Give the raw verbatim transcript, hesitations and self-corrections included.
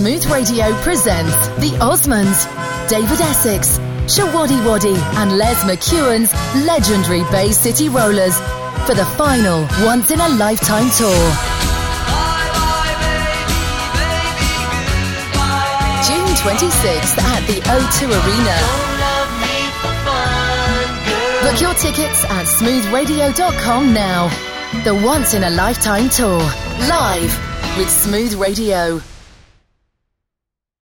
Smooth Radio presents The Osmonds, David Essex, Showaddy Waddy and Les McEwen's legendary Bay City Rollers for the final once-in-a-lifetime tour. June twenty-sixth at the O two Arena. Book your tickets at smooth radio dot com now. The once-in-a-lifetime tour, live with Smooth Radio.